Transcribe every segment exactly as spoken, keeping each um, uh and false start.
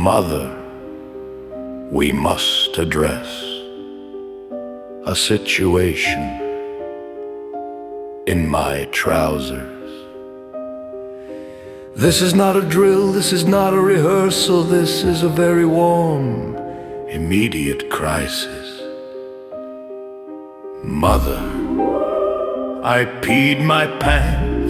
Mother, we must address a situation in my trousers. This is not a drill, this is not a rehearsal, this is a very warm, immediate crisis. Mother, I peed my pants.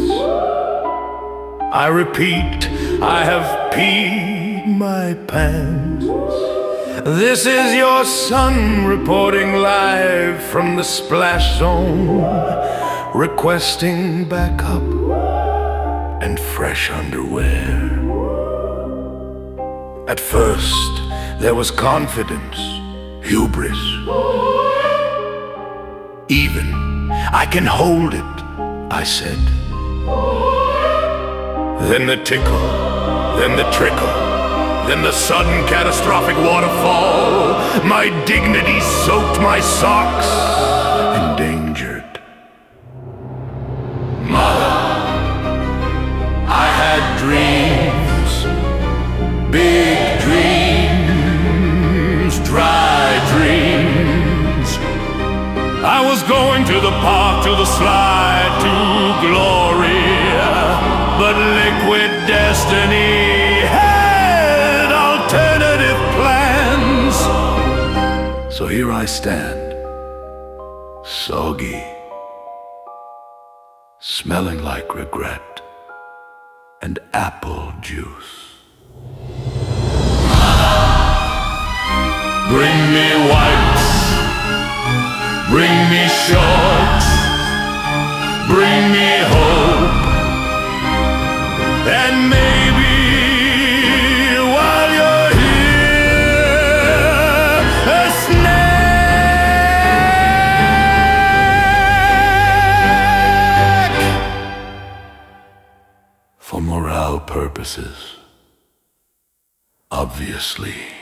I repeat, I have peed my pants. This is your son reporting live from the splash zone, requesting backup and fresh underwear. At first, there was confidence, hubris. Even, I can hold it, I said. Then the tickle, then the trickle, then the sudden catastrophic waterfall. My dignity soaked my socks, endangered. Mother, I had dreams, big dreams, dry dreams. I was going to the park, to the slide, to glory. But liquid destiny had alternative plans. So here I stand, soggy, smelling like regret and apple juice. Bring me wipes, bring me shorts, bring me hope. And maybe while you're here, a snack for morale purposes, obviously.